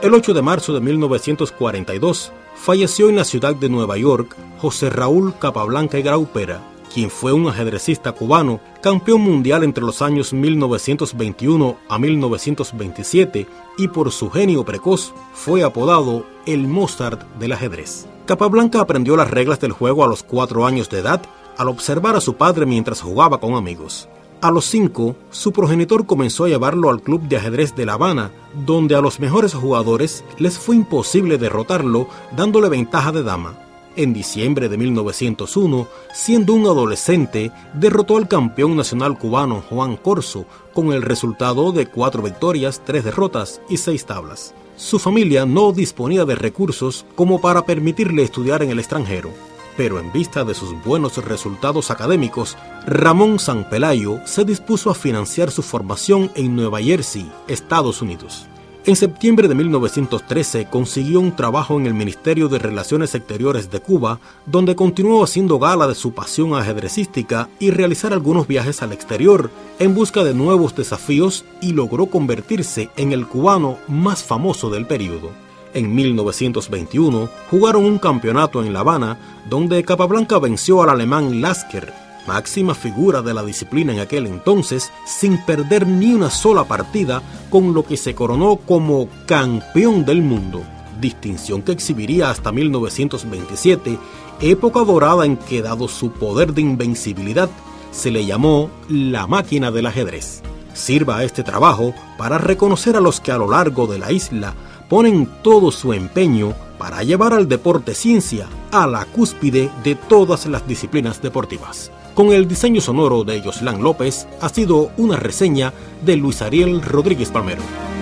El 8 de marzo de 1942 falleció en la ciudad de Nueva York José Raúl Capablanca y Graupera, quien fue un ajedrecista cubano, campeón mundial entre los años 1921 a 1927 y por su genio precoz fue apodado el Mozart del ajedrez. Capablanca aprendió las reglas del juego a los 4 años de edad al observar a su padre mientras jugaba con amigos. A los 5, su progenitor comenzó a llevarlo al Club de Ajedrez de La Habana, donde a los mejores jugadores les fue imposible derrotarlo dándole ventaja de dama. En diciembre de 1901, siendo un adolescente, derrotó al campeón nacional cubano Juan Corso con el resultado de 4 victorias, 3 derrotas y 6 tablas. Su familia no disponía de recursos como para permitirle estudiar en el extranjero, pero en vista de sus buenos resultados académicos, Ramón San Pelayo se dispuso a financiar su formación en Nueva Jersey, Estados Unidos. En septiembre de 1913 consiguió un trabajo en el Ministerio de Relaciones Exteriores de Cuba, donde continuó haciendo gala de su pasión ajedrecística y realizar algunos viajes al exterior en busca de nuevos desafíos, y logró convertirse en el cubano más famoso del período. En 1921 jugaron un campeonato en La Habana, donde Capablanca venció al alemán Lasker, máxima figura de la disciplina en aquel entonces, sin perder ni una sola partida, con lo que se coronó como campeón del mundo, distinción que exhibiría hasta 1927, época dorada en que, dado su poder de invencibilidad, se le llamó la máquina del ajedrez. Sirva este trabajo para reconocer a los que a lo largo de la isla ponen todo su empeño para llevar al deporte ciencia a la cúspide de todas las disciplinas deportivas. Con el diseño sonoro de Yoslán López, ha sido una reseña de Luis Ariel Rodríguez Palmero.